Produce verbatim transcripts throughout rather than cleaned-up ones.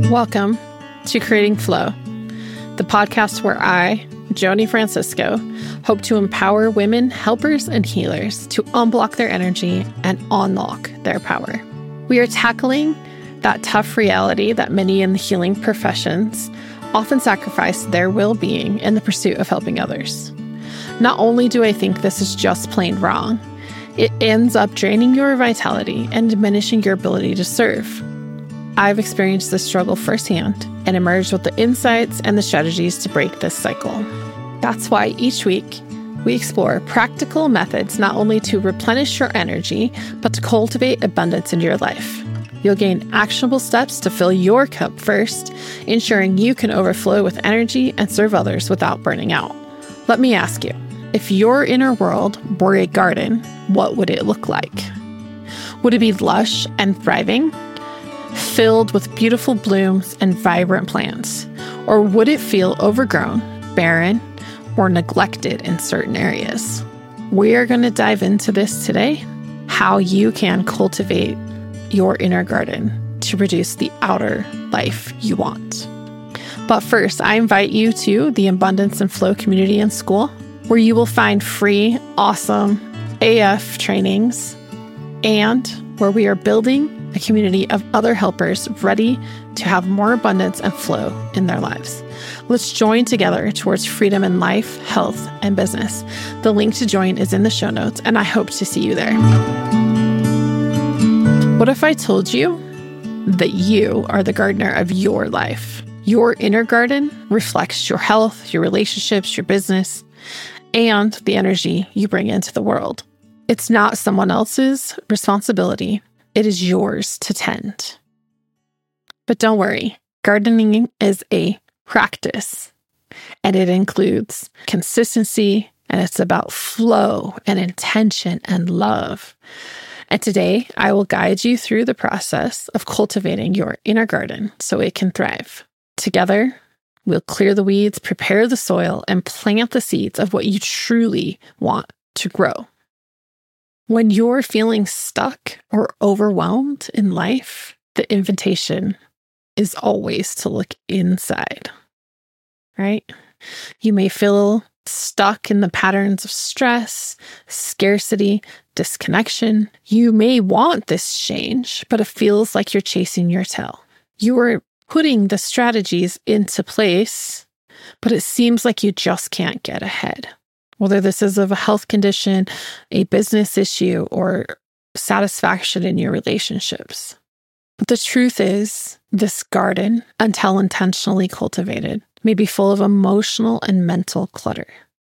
Welcome to Creating Flow, the podcast where I, Joni Francisco, hope to empower women, helpers, and healers to unblock their energy and unlock their power. We are tackling that tough reality that many in the healing professions often sacrifice their well-being in the pursuit of helping others. Not only do I think this is just plain wrong, it ends up draining your vitality and diminishing your ability to serve. I've experienced this struggle firsthand and emerged with the insights and the strategies to break this cycle. That's why each week we explore practical methods not only to replenish your energy, but to cultivate abundance in your life. You'll gain actionable steps to fill your cup first, ensuring you can overflow with energy and serve others without burning out. Let me ask you, if your inner world were a garden, what would it look like? Would it be lush and thriving, filled with beautiful blooms and vibrant plants? Or would it feel overgrown, barren, or neglected in certain areas? We are going to dive into this today, how you can cultivate your inner garden to produce the outer life you want. But first, I invite you to the Abundance and Flow community and school, where you will find free, awesome A F trainings, and where we are building a community of other helpers ready to have more abundance and flow in their lives. Let's join together towards freedom in life, health, and business. The link to join is in the show notes, and I hope to see you there. What if I told you that you are the gardener of your life? Your inner garden reflects your health, your relationships, your business, and the energy you bring into the world. It's not someone else's responsibility. It is yours to tend. But don't worry, gardening is a practice, and it includes consistency, and it's about flow and intention and love. And today, I will guide you through the process of cultivating your inner garden so it can thrive. Together, we'll clear the weeds, prepare the soil, and plant the seeds of what you truly want to grow. When you're feeling stuck or overwhelmed in life, the invitation is always to look inside, right? You may feel stuck in the patterns of stress, scarcity, disconnection. You may want this change, but it feels like you're chasing your tail. You are putting the strategies into place, but it seems like you just can't get ahead. Whether this is of a health condition, a business issue, or satisfaction in your relationships. But the truth is, this garden, until intentionally cultivated, may be full of emotional and mental clutter.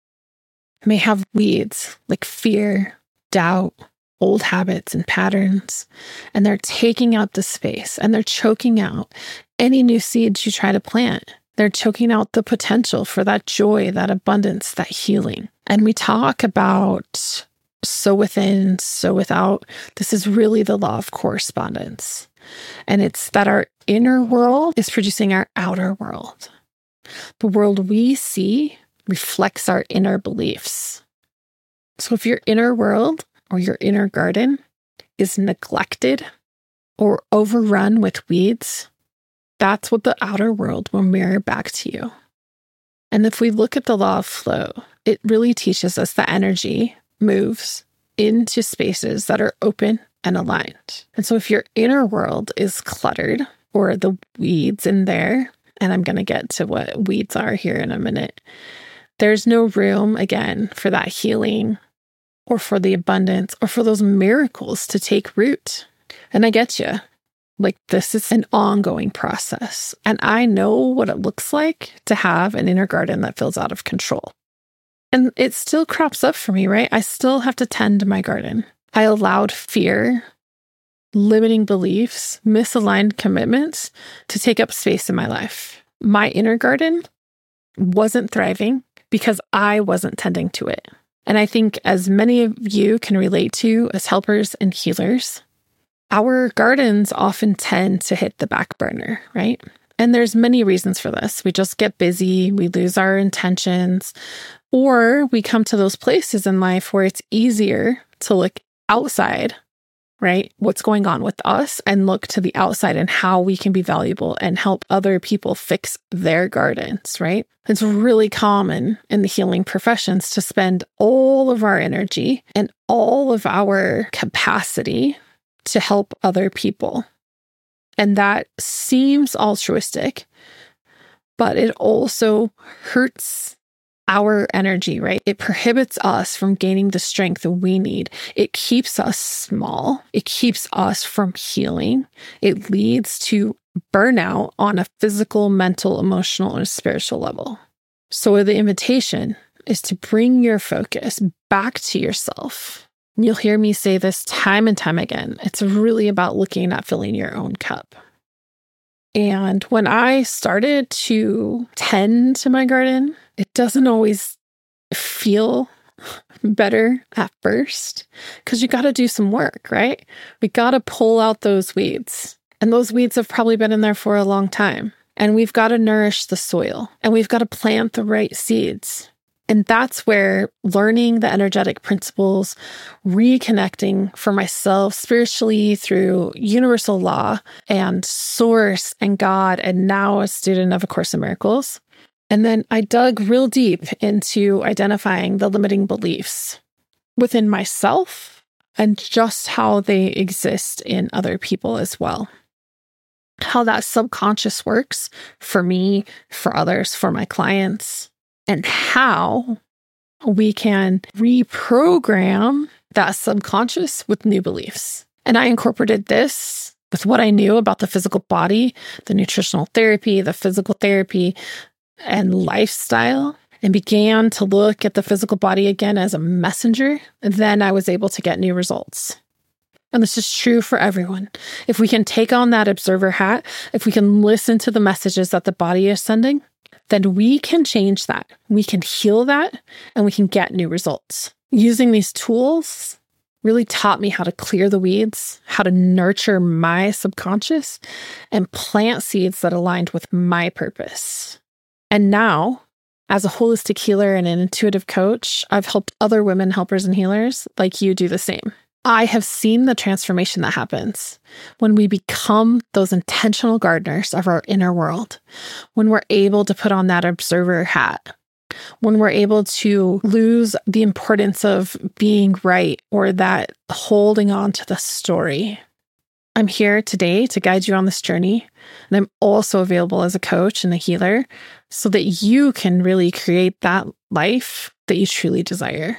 It may have weeds like fear, doubt, old habits and patterns, and they're taking out the space and they're choking out any new seeds you try to plant. They're choking out the potential for that joy, that abundance, that healing. And we talk about so within, so without. This is really the law of correspondence. And it's that our inner world is producing our outer world. The world we see reflects our inner beliefs. So if your inner world or your inner garden is neglected or overrun with weeds, that's what the outer world will mirror back to you. And if we look at the law of flow, it really teaches us that energy moves into spaces that are open and aligned. And so if your inner world is cluttered or the weeds in there, and I'm going to get to what weeds are here in a minute, there's no room, again, for that healing or for the abundance or for those miracles to take root. And I get you. Like, this is an ongoing process. And I know what it looks like to have an inner garden that feels out of control. And it still crops up for me, right? I still have to tend to my garden. I allowed fear, limiting beliefs, misaligned commitments to take up space in my life. My inner garden wasn't thriving because I wasn't tending to it. And I think as many of you can relate to as helpers and healers, our gardens often tend to hit the back burner, right? And there's many reasons for this. We just get busy, we lose our intentions, or we come to those places in life where it's easier to look outside right? What's going on with us, and look to the outside and how we can be valuable and help other people fix their gardens, right? It's really common in the healing professions to spend all of our energy and all of our capacity to help other people. And that seems altruistic, but it also hurts our energy, right? It prohibits us from gaining the strength that we need. It keeps us small. It keeps us from healing. It leads to burnout on a physical, mental, emotional, and spiritual level. So the invitation is to bring your focus back to yourself. You'll hear me say this time and time again. It's really about looking at filling your own cup. And when I started to tend to my garden, it doesn't always feel better at first because you got to do some work, right? We got to pull out those weeds. And those weeds have probably been in there for a long time. And we've got to nourish the soil, and we've got to plant the right seeds. And that's where learning the energetic principles, reconnecting for myself spiritually through universal law and source and God, and now a student of A Course in Miracles. And then I dug real deep into identifying the limiting beliefs within myself and just how they exist in other people as well. How that subconscious works for me, for others, for my clients. And how we can reprogram that subconscious with new beliefs. And I incorporated this with what I knew about the physical body, the nutritional therapy, the physical therapy, and lifestyle, and began to look at the physical body again as a messenger. And then I was able to get new results. And this is true for everyone. If we can take on that observer hat, if we can listen to the messages that the body is sending, then we can change that. We can heal that, and we can get new results. Using these tools really taught me how to clear the weeds, how to nurture my subconscious, and plant seeds that aligned with my purpose. And now, as a holistic healer and an intuitive coach, I've helped other women helpers and healers like you do the same. I have seen the transformation that happens when we become those intentional gardeners of our inner world, when we're able to put on that observer hat, when we're able to lose the importance of being right or that holding on to the story. I'm here today to guide you on this journey, and I'm also available as a coach and a healer so that you can really create that life that you truly desire.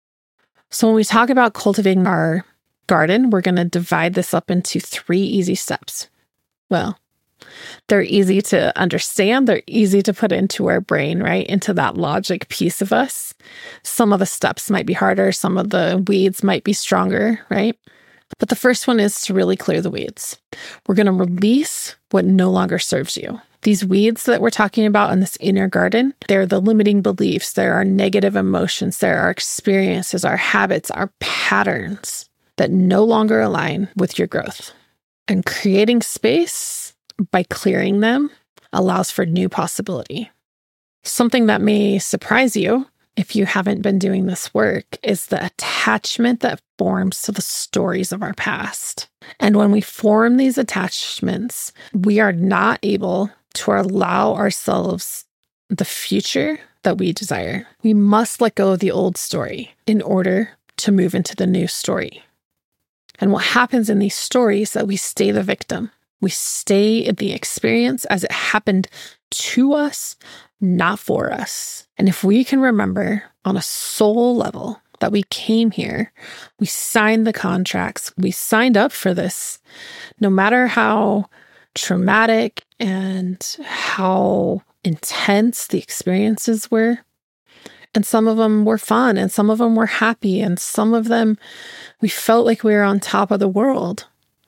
So when we talk about cultivating our garden, we're going to divide this up into three easy steps. Well, they're easy to understand. They're easy to put into our brain, right? Into that logic piece of us. Some of the steps might be harder. Some of the weeds might be stronger, right? But the first one is to really clear the weeds. We're going to release what no longer serves you. These weeds that we're talking about in this inner garden, they're the limiting beliefs. There are negative emotions. There are experiences, our habits, our patterns that no longer align with your growth. And creating space by clearing them allows for new possibility. Something that may surprise you if you haven't been doing this work is the attachment that forms to the stories of our past. And when we form these attachments, we are not able to allow ourselves the future that we desire. We must let go of the old story in order to move into the new story. And what happens in these stories is that we stay the victim. We stay in the experience as it happened to us, not for us. And if we can remember on a soul level that we came here, we signed the contracts, we signed up for this, no matter how traumatic and how intense the experiences were. And some of them were fun, and some of them were happy, and some of them we felt like we were on top of the world,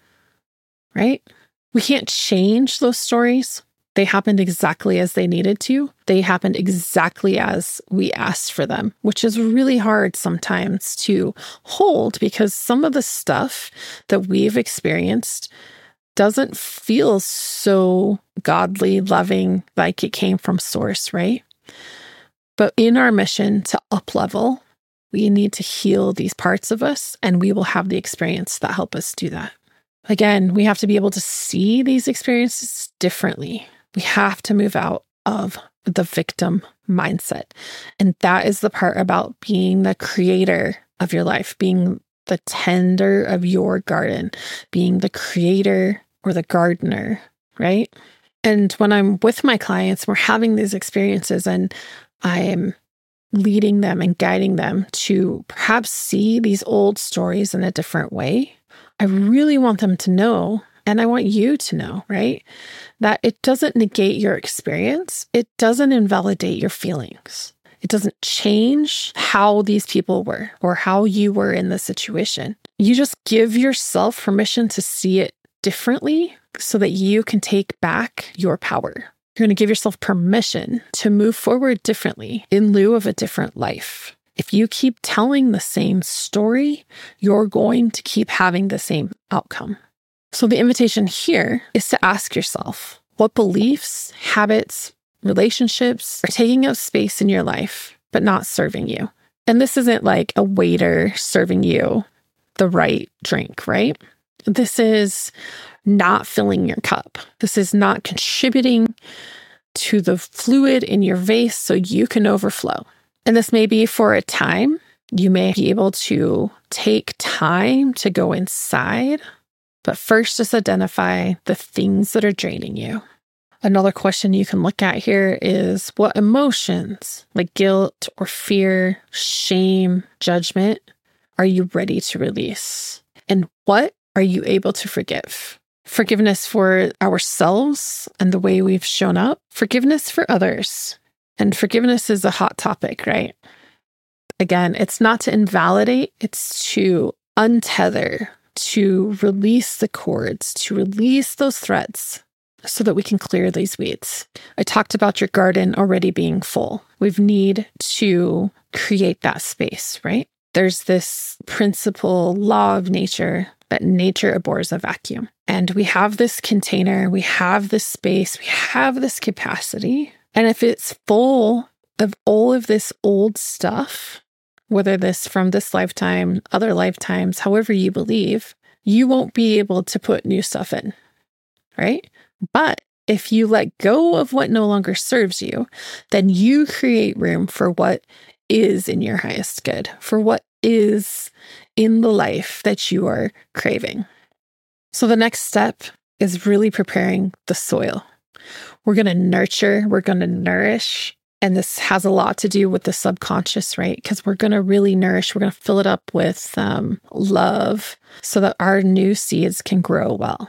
right? We can't change those stories. They happened exactly as they needed to. They happened exactly as we asked for them, which is really hard sometimes to hold because some of the stuff that we've experienced doesn't feel so godly, loving, like it came from source, right? But in our mission to up-level, We need to heal these parts of us, and we will have the experience that help us do that. Again, we have to be able to see these experiences differently. We have to move out of the victim mindset. And that is the part about being the creator of your life, being the tender of your garden, being the creator or the gardener, right? And when I'm with my clients, we're having these experiences and I am leading them and guiding them to perhaps see these old stories in a different way. I really want them to know, and I want you to know, right, that it doesn't negate your experience. It doesn't invalidate your feelings. It doesn't change how these people were or how you were in the situation. You just give yourself permission to see it differently so that you can take back your power. You're going to give yourself permission to move forward differently in lieu of a different life. If you keep telling the same story, you're going to keep having the same outcome. So the invitation here is to ask yourself, what beliefs, habits, relationships are taking up space in your life, but not serving you? And this isn't like a waiter serving you the right drink, right? This is not filling your cup. This is not contributing to the fluid in your vase so you can overflow. And this may be for a time. You may be able to take time to go inside, but first just identify the things that are draining you. Another question you can look at here is what emotions like guilt or fear, shame, judgment are you ready to release? And what are you able to forgive? Forgiveness for ourselves and the way we've shown up. Forgiveness for others. And forgiveness is a hot topic, right? Again, it's not to invalidate, it's to untether, to release the cords, to release those threads so that we can clear these weeds. I talked about your garden already being full. We need to create that space, right? There's this principle, law of nature, that nature abhors a vacuum. And we have this container, we have this space, we have this capacity. And if it's full of all of this old stuff, whether this from this lifetime, other lifetimes, however you believe, you won't be able to put new stuff in, right? But if you let go of what no longer serves you, then you create room for what is in your highest good, for what is in the life that you are craving. So the next step is really preparing the soil. We're going to nurture, we're going to nourish, and this has a lot to do with the subconscious, right? Because we're going to really nourish, we're going to fill it up with um, love so that our new seeds can grow well.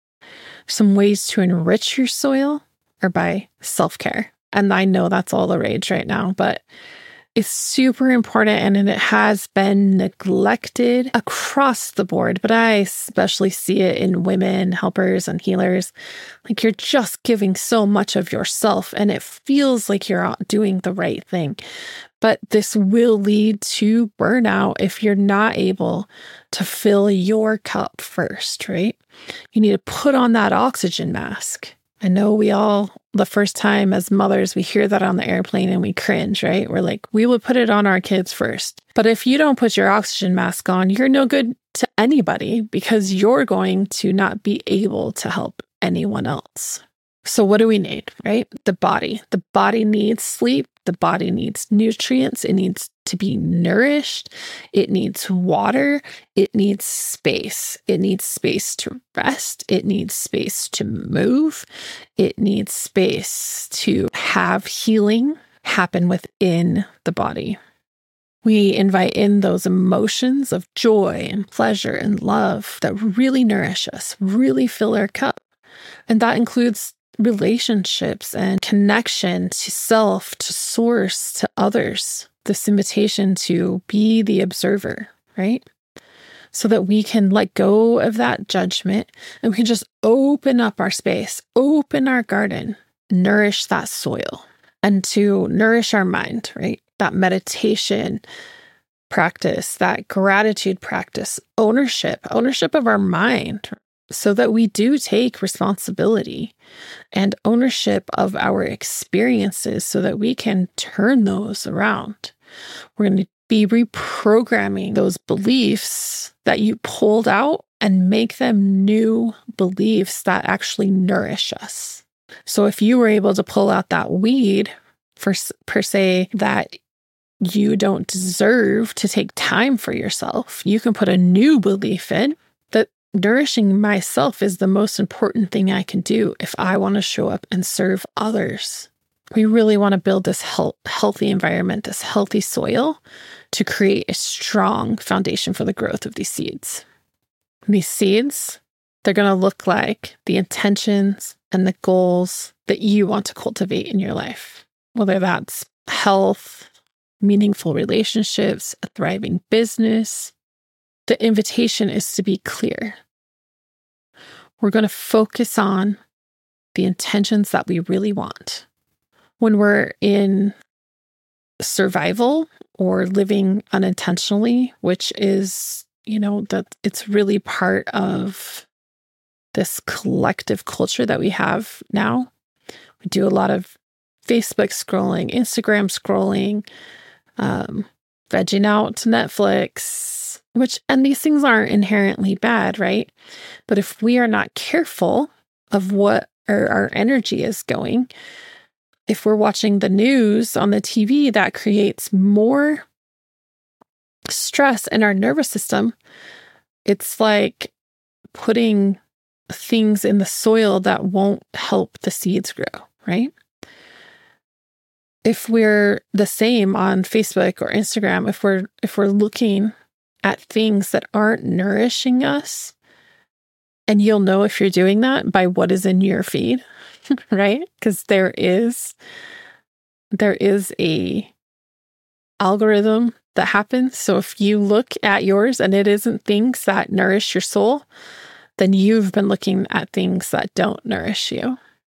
Some ways to enrich your soil are by self-care. And I know that's all the rage right now, but it's super important and it has been neglected across the board, but I especially see it in women, helpers, and healers. Like you're just giving so much of yourself and it feels like you're doing the right thing. But this will lead to burnout if you're not able to fill your cup first, right? You need to put on that oxygen mask. I know we all, the first time as mothers, we hear that on the airplane and we cringe, right? We're like, we would put it on our kids first. But if you don't put your oxygen mask on, you're no good to anybody because you're going to not be able to help anyone else. So what do we need, right? The body. The body needs sleep. The body needs nutrients. It needs to be nourished. It needs water. It needs space. It needs space to rest. It needs space to move. It needs space to have healing happen within the body. We invite in those emotions of joy and pleasure and love that really nourish us, really fill our cup. And that includes relationships and connection to self, to source, to others. This invitation to be the observer, right? So that we can let go of that judgment and we can just open up our space, open our garden, nourish that soil, and to nourish our mind, right? That meditation practice, that gratitude practice, ownership, ownership of our mind, so that we do take responsibility and ownership of our experiences so that we can turn those around. We're going to be reprogramming those beliefs that you pulled out and make them new beliefs that actually nourish us. So if you were able to pull out that weed, for per se, that you don't deserve to take time for yourself, you can put a new belief in that nourishing myself is the most important thing I can do if I want to show up and serve others. We really want to build this health, healthy environment, this healthy soil to create a strong foundation for the growth of these seeds. These seeds, they're going to look like the intentions and the goals that you want to cultivate in your life, whether that's health, meaningful relationships, a thriving business. The invitation is to be clear. We're going to focus on the intentions that we really want. When we're in survival or living unintentionally, which is, you know, that it's really part of this collective culture that we have now. We do a lot of Facebook scrolling, Instagram scrolling, um, vegging out to Netflix, which, and these things aren't inherently bad, right? But if we are not careful of what our, our energy is going, if we're watching the news on the T V, that creates more stress in our nervous system. It's like putting things in the soil that won't help the seeds grow, right? If we're the same on Facebook or Instagram, if we're if we're looking at things that aren't nourishing us, and you'll know if you're doing that by what is in your feed, right? Because there is there is a algorithm that happens. So if you look at yours and it isn't things that nourish your soul, then you've been looking at things that don't nourish you.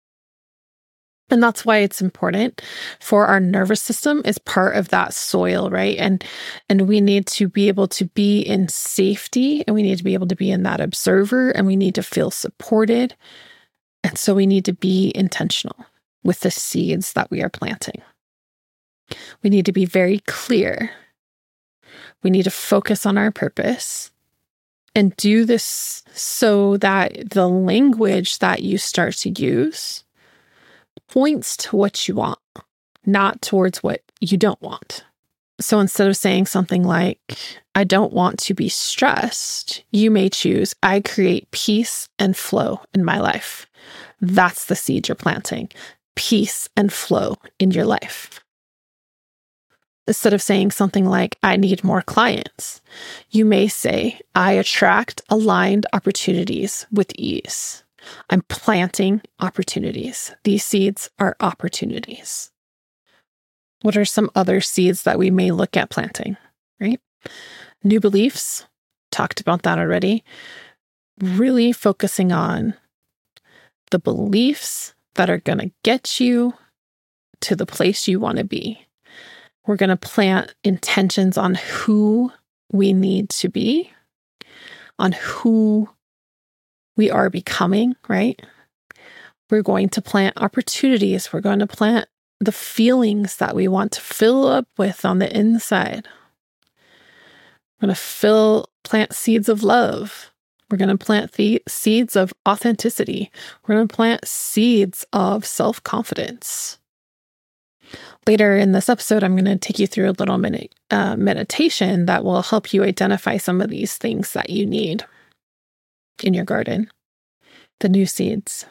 And that's why it's important for our nervous system is part of that soil, right? And and we need to be able to be in safety, and we need to be able to be in that observer, and we need to feel supported. And so we need to be intentional with the seeds that we are planting. We need to be very clear. We need to focus on our purpose and do this so that the language that you start to use points to what you want, not towards what you don't want. So instead of saying something like, I don't want to be stressed, you may choose, I create peace and flow in my life. That's the seed you're planting. Peace and flow in your life. Instead of saying something like, I need more clients, you may say, I attract aligned opportunities with ease. I'm planting opportunities. These seeds are opportunities. What are some other seeds that we may look at planting, right? New beliefs, talked about that already. Really focusing on the beliefs that are going to get you to the place you want to be. We're going to plant intentions on who we need to be, on who we are becoming, right? We're going to plant opportunities. We're going to plant the feelings that we want to fill up with on the inside. We're going to fill, plant seeds of love. We're going to plant the seeds of authenticity. We're going to plant seeds of self-confidence. Later in this episode, I'm going to take you through a little minute uh, meditation that will help you identify some of these things that you need in your garden, the new seeds.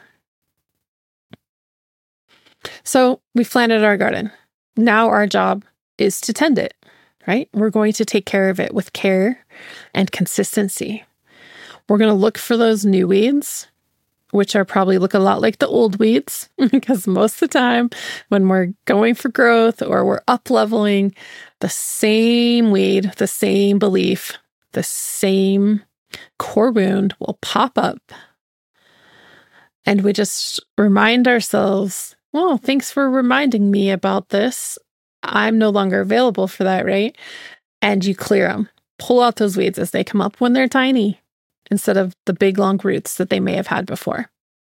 So we've planted our garden. Now our job is to tend it, right? We're going to take care of it with care and consistency. We're going to look for those new weeds, which are probably look a lot like the old weeds, because most of the time when we're going for growth or we're up leveling, the same weed, the same belief, the same core wound will pop up. And we just remind ourselves, well, thanks for reminding me about this. I'm no longer available for that, right? And you clear them. Pull out those weeds as they come up when they're tiny, instead of the big long roots that they may have had before.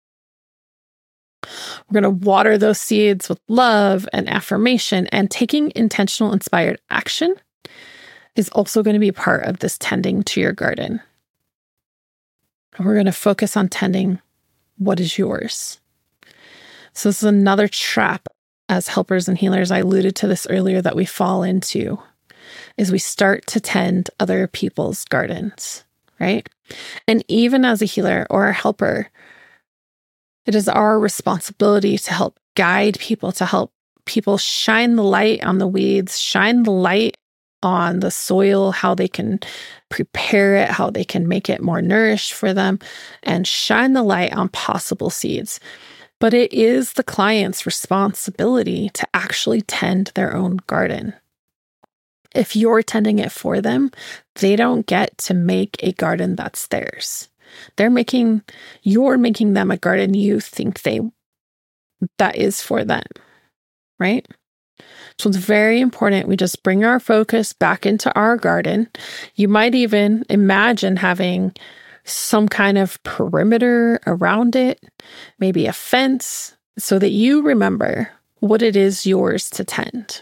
We're going to water those seeds with love and affirmation and taking intentional, inspired action is also going to be part of this tending to your garden. We're going to focus on tending what is yours. So this is another trap as helpers and healers. I alluded to this earlier that we fall into is we start to tend other people's gardens, right? And even as a healer or a helper, it is our responsibility to help guide people, to help people shine the light on the weeds, shine the light on the soil, how they can prepare it, how they can make it more nourished for them, and shine the light on possible seeds. But it is the client's responsibility to actually tend their own garden. If you're tending it for them, they don't get to make a garden that's theirs. They're making, you're making them a garden you think they, that is for them, right? So it's very important we just bring our focus back into our garden. You might even imagine having some kind of perimeter around it, maybe a fence, so that you remember what it is yours to tend.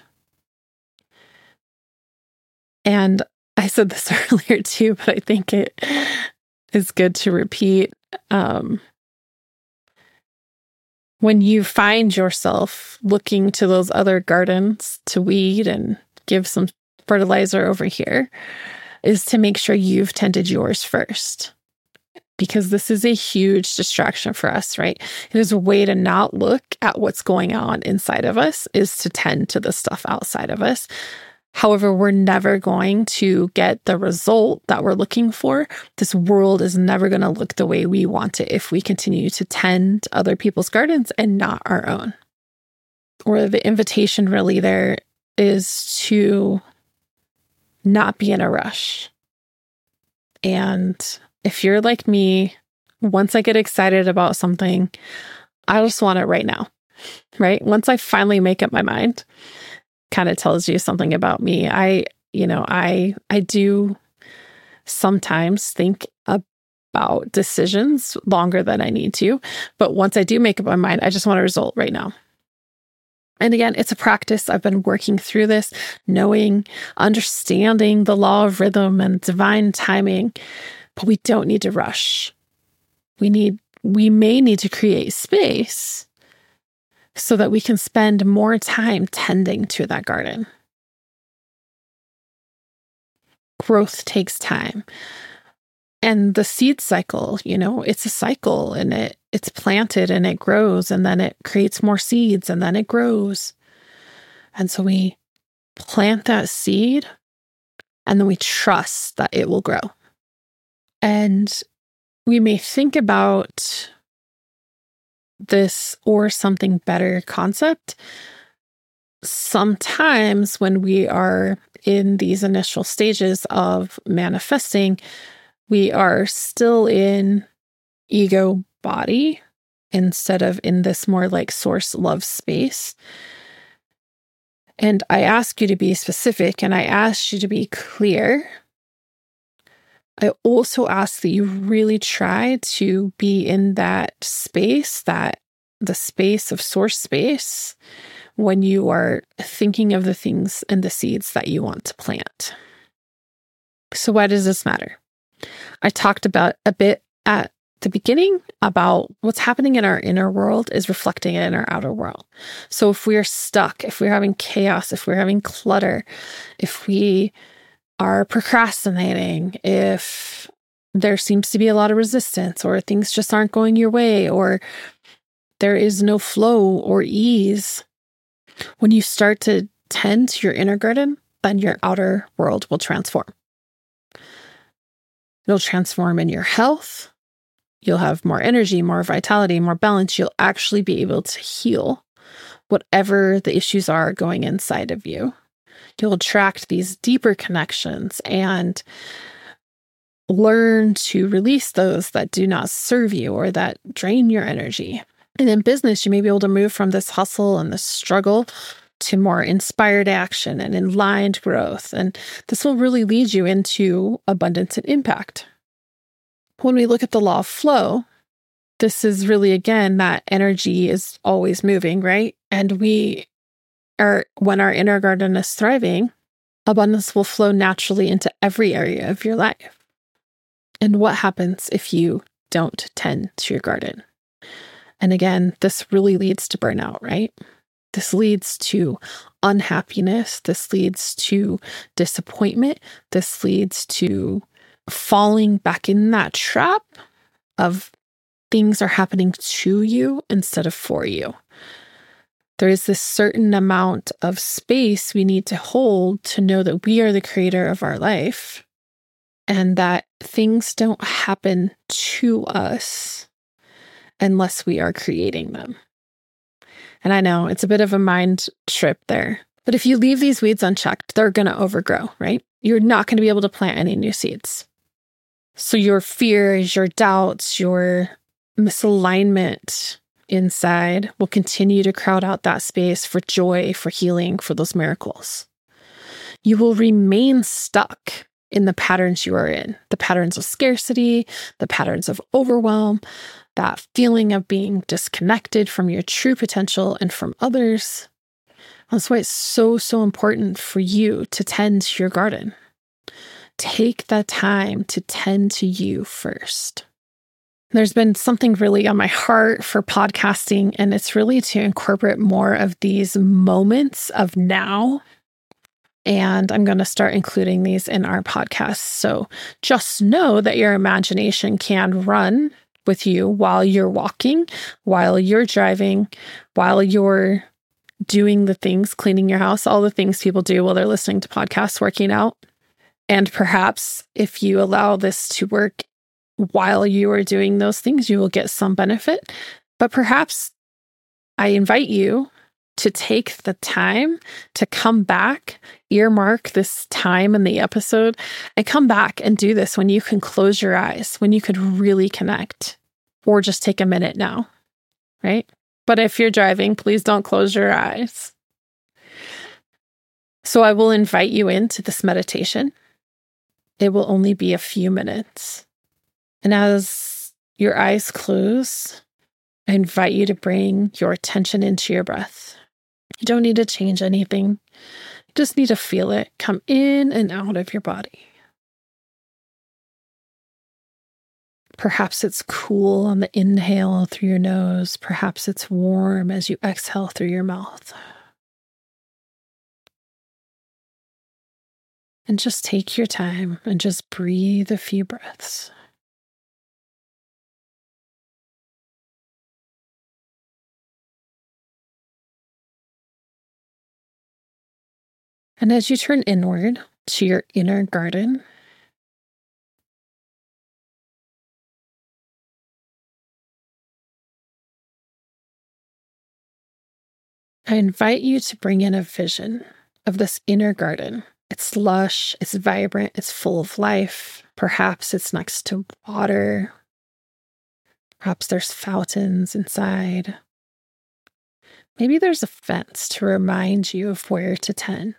And I said this earlier too, but I think it is good to repeat. Um, When you find yourself looking to those other gardens to weed and give some fertilizer over here, is to make sure you've tended yours first. Because this is a huge distraction for us, right? It is a way to not look at what's going on inside of us, is to tend to the stuff outside of us. However, we're never going to get the result that we're looking for. This world is never going to look the way we want it if we continue to tend other people's gardens and not our own. Or the invitation really there is to not be in a rush. And if you're like me, once I get excited about something, I just want it right now, right? Once I finally make up my mind, kind of tells you something about me. I, you know, I, I do sometimes think about decisions longer than I need to, but once I do make up my mind, I just want a result right now. And again, it's a practice. I've been working through this, knowing, understanding the law of rhythm and divine timing, but we don't need to rush. We need, we may need to create space so that we can spend more time tending to that garden. Growth takes time. And the seed cycle, you know, it's a cycle, and it it's planted and it grows, and then it creates more seeds, and then it grows. And so we plant that seed, and then we trust that it will grow. And we may think about this or something better concept. Sometimes when we are in these initial stages of manifesting, we are still in ego body instead of in this more like source love space. And I ask you to be specific, and I ask you to be clear. I also ask that you really try to be in that space, that the space of source space, when you are thinking of the things and the seeds that you want to plant. So why does this matter? I talked about a bit at the beginning about what's happening in our inner world is reflecting it in our outer world. So if we're stuck, if we're having chaos, if we're having clutter, if we are procrastinating, if there seems to be a lot of resistance, or things just aren't going your way, or there is no flow or ease, when you start to tend to your inner garden, then your outer world will transform. It'll transform in your health. You'll have more energy, more vitality, more balance. You'll actually be able to heal whatever the issues are going inside of you. You'll attract these deeper connections and learn to release those that do not serve you or that drain your energy. And in business, you may be able to move from this hustle and this struggle to more inspired action and aligned growth. And this will really lead you into abundance and impact. When we look at the law of flow, this is really, again, that energy is always moving, right? And we are, when our inner garden is thriving, Abundance will flow naturally into every area of your life. And what happens if you don't tend to your garden? And again, this really leads to burnout, right? This leads to unhappiness. This leads to disappointment. This leads to falling back in that trap of things are happening to you instead of for you. There is this certain amount of space we need to hold to know that we are the creator of our life and that things don't happen to us unless we are creating them. And I know it's a bit of a mind trip there, but if you leave these weeds unchecked, they're going to overgrow, right? You're not going to be able to plant any new seeds. So your fears, your doubts, your misalignment inside will continue to crowd out that space for joy, for healing, for those miracles. You will remain stuck in the patterns you are in, the patterns of scarcity, the patterns of overwhelm, that feeling of being disconnected from your true potential and from others. That's why it's so, so important for you to tend to your garden. Take that time to tend to you first. There's been something really on my heart for podcasting, and it's really to incorporate more of these moments of now. And I'm going to start including these in our podcast. So just know that your imagination can run with you while you're walking, while you're driving, while you're doing the things, cleaning your house, all the things people do while they're listening to podcasts, working out. And perhaps if you allow this to work while you are doing those things, you will get some benefit. But perhaps I invite you to take the time to come back, earmark this time in the episode, and come back and do this when you can close your eyes, when you could really connect, or just take a minute now, right? But if you're driving, please don't close your eyes. So I will invite you into this meditation. It will only be a few minutes. And as your eyes close, I invite you to bring your attention into your breath. You don't need to change anything. You just need to feel it come in and out of your body. Perhaps it's cool on the inhale through your nose. Perhaps it's warm as you exhale through your mouth. And just take your time and just breathe a few breaths. And as you turn inward to your inner garden, I invite you to bring in a vision of this inner garden. It's lush, it's vibrant, it's full of life. Perhaps it's next to water. Perhaps there's fountains inside. Maybe there's a fence to remind you of where to tend.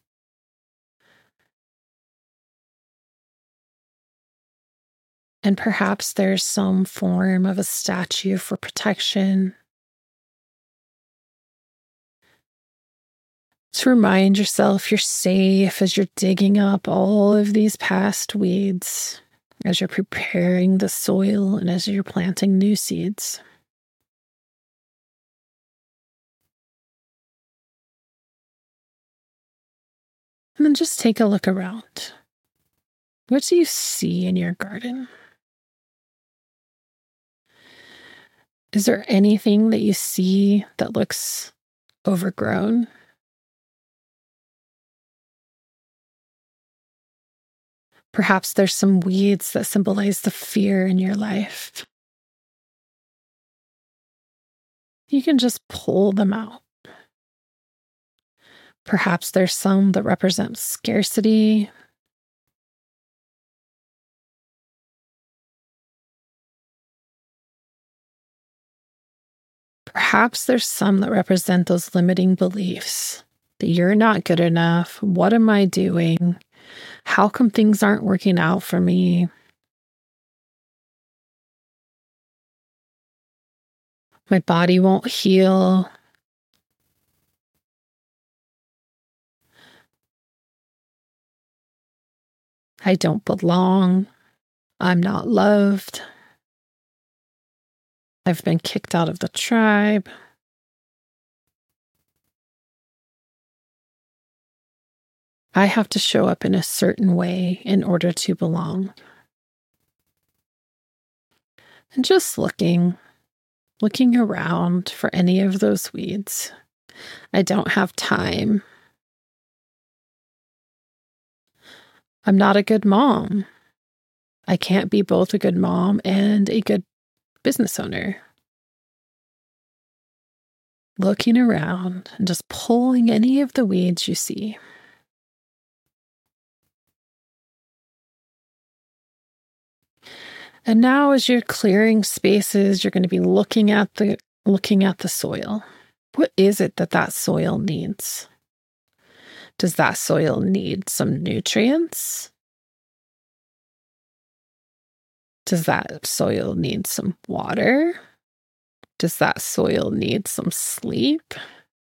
And perhaps there's some form of a statue for protection. To remind yourself you're safe as you're digging up all of these past weeds, as you're preparing the soil and as you're planting new seeds. And then just take a look around. What do you see in your garden? Is there anything that you see that looks overgrown? Perhaps there's some weeds that symbolize the fear in your life. You can just pull them out. Perhaps there's some that represent scarcity. Perhaps there's some that represent those limiting beliefs that you're not good enough. What am I doing? How come things aren't working out for me? My body won't heal. I don't belong. I'm not loved. I've been kicked out of the tribe. I have to show up in a certain way in order to belong. And just looking, looking around for any of those weeds. I don't have time. I'm not a good mom. I can't be both a good mom and a good business owner. Looking around and just pulling any of the weeds you see. And now as you're clearing spaces, you're going to be looking at the looking at the soil. What is it that that soil needs? Does that soil need some nutrients? Does that soil need some water? Does that soil need some sleep?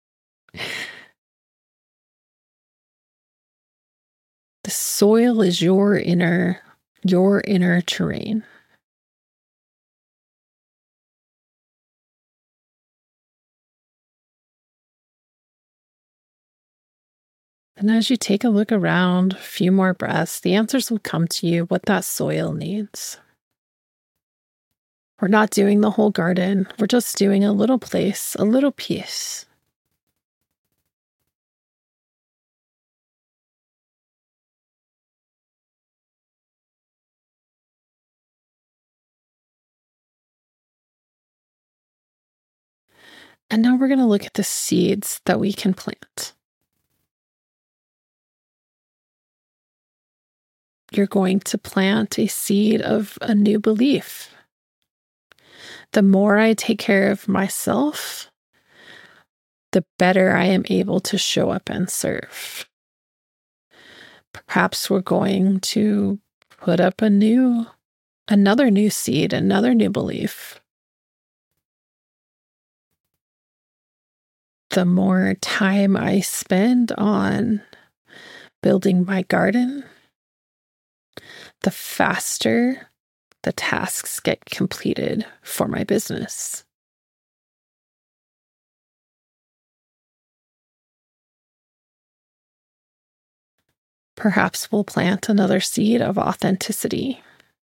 The soil is your inner, your inner terrain. And as you take a look around, a few more breaths, the answers will come to you what that soil needs. We're not doing the whole garden. We're just doing a little place, a little piece. And now we're going to look at the seeds that we can plant. You're going to plant a seed of a new belief. The more I take care of myself, the better I am able to show up and serve. Perhaps we're going to put up a new, another new seed, another new belief. The more time I spend on building my garden, the faster the tasks get completed for my business. Perhaps we'll plant another seed of authenticity.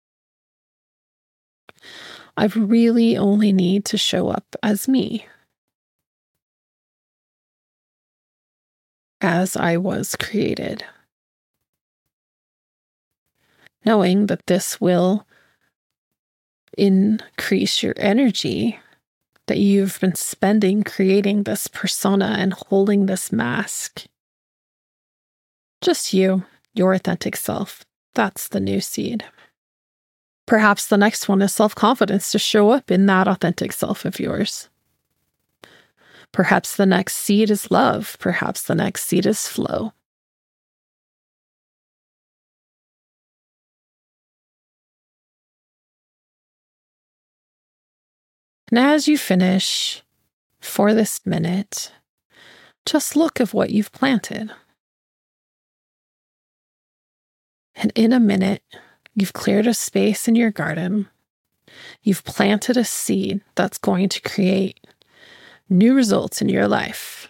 I really only need to show up as me, as I was created, knowing that this will increase your energy that you've been spending creating this persona and holding this mask. Just you, your authentic self. That's the new seed. Perhaps the next one is self-confidence to show up in that authentic self of yours. Perhaps the next seed is love. Perhaps the next seed is flow. And as you finish for this minute, just look at what you've planted. And in a minute, you've cleared a space in your garden. You've planted a seed that's going to create new results in your life.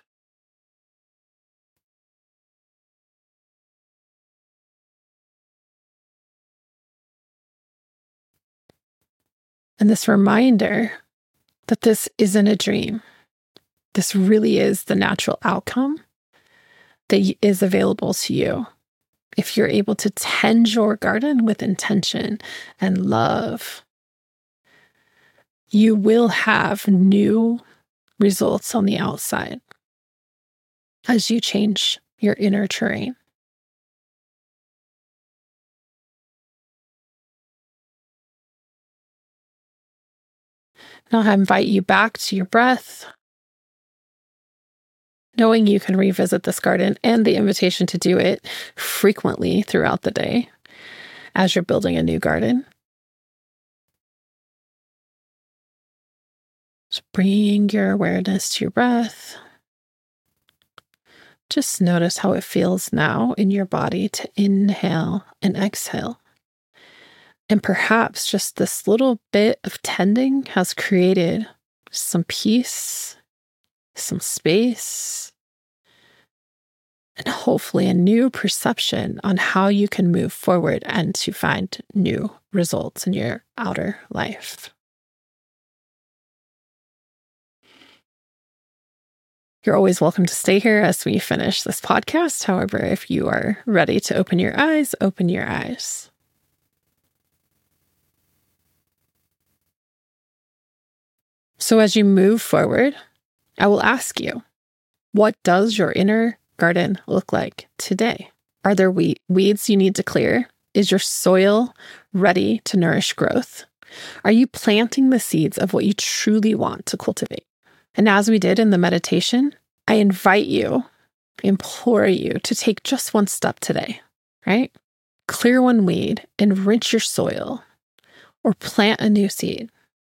And this reminder that this isn't a dream. This really is the natural outcome that is available to you if you're able to tend your garden with intention and love. You will have new results on the outside as you change your inner terrain. Now I invite you back to your breath, knowing you can revisit this garden and the invitation to do it frequently throughout the day as you're building a new garden. Just bringing your awareness to your breath, Just notice how it feels now in your body to inhale and exhale. And perhaps just this little bit of tending has created some peace, some space, and hopefully a new perception on how you can move forward and to find new results in your outer life. You're always welcome to stay here as we finish this podcast. However, if you are ready to open your eyes, open your eyes. So as you move forward, I will ask you, what does your inner garden look like today? Are there we- weeds you need to clear? Is your soil ready to nourish growth? Are you planting the seeds of what you truly want to cultivate? And as we did in the meditation, I invite you, implore you to take just one step today, right? Clear one weed, enrich your soil, or plant a new seed.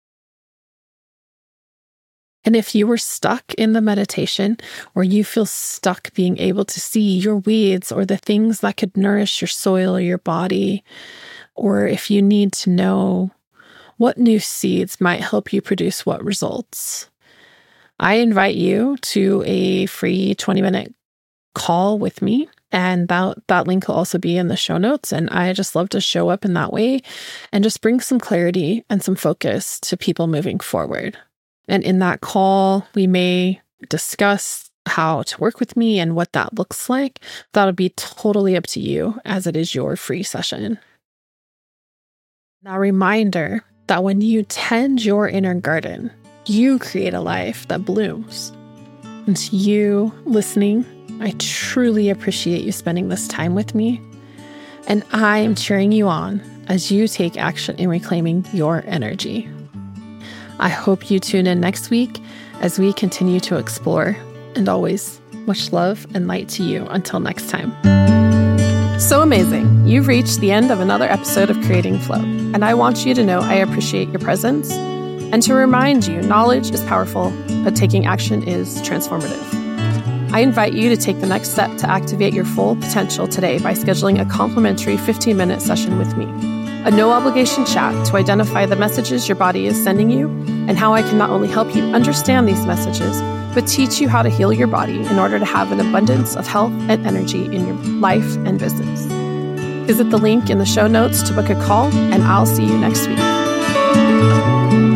And if you were stuck in the meditation, or you feel stuck being able to see your weeds or the things that could nourish your soil or your body, or if you need to know what new seeds might help you produce what results, I invite you to a free twenty minute call with me. And that, that link will also be in the show notes. And I just love to show up in that way and just bring some clarity and some focus to people moving forward. And in that call, we may discuss how to work with me and what that looks like. That'll be totally up to you, as it is your free session. Now, reminder that when you tend your inner garden, you create a life that blooms. And to you listening, I truly appreciate you spending this time with me. And I am cheering you on as you take action in reclaiming your energy. I hope you tune in next week as we continue to explore. And always, much love and light to you until next time. So amazing. You've reached the end of another episode of Creating Flow. And I want you to know I appreciate your presence and to remind you knowledge is powerful, but taking action is transformative. I invite you to take the next step to activate your full potential today by scheduling a complimentary fifteen minute session with me. A no-obligation chat to identify the messages your body is sending you and how I can not only help you understand these messages, but teach you how to heal your body in order to have an abundance of health and energy in your life and business. Visit the link in the show notes to book a call, and I'll see you next week.